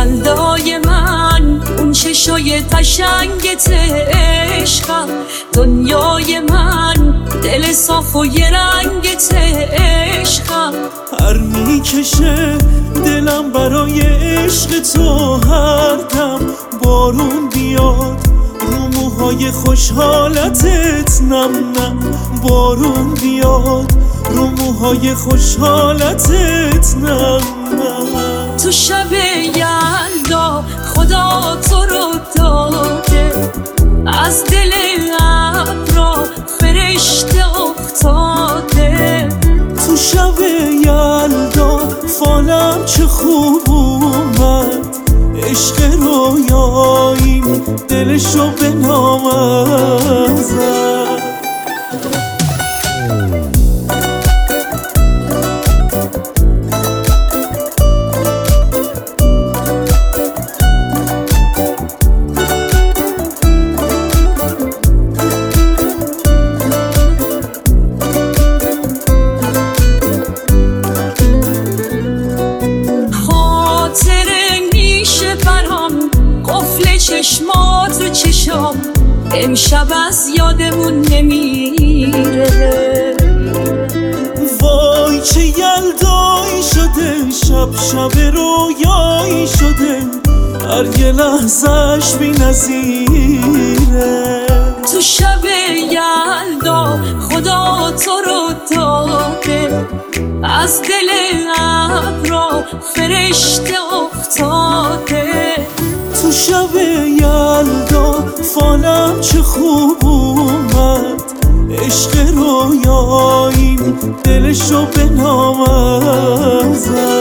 یلدای من، اون چشای قشنگت عشقم، دنیای من، دل صاف و یه رنگت عشقم. هر میکشه دلم برای عشق تو، هر دم بارون بیاد رو موهای خوشحالتت، نم نم بارون بیاد رو موهای خوشحالتت، نم نم. تو شب یلدا خدا تو رو داده، از دل ابرا فرشته افتاده. تو شب یلدا فالم چه خوب اومد، عشق رویاییم دلشو به نامم زد. چشمات رو چشم امشب از یادمون نمیره. وای چه یلدایی شده، شب شب رویایی شده، هر یه لحظهش بی نظیره. تو شب یلدا خدا تو رو داده، از دل ابرا فرشته افتاده. تو شب یلدا فالم چه خوب اومد، عشق رویاییم دلشو به نامم زد.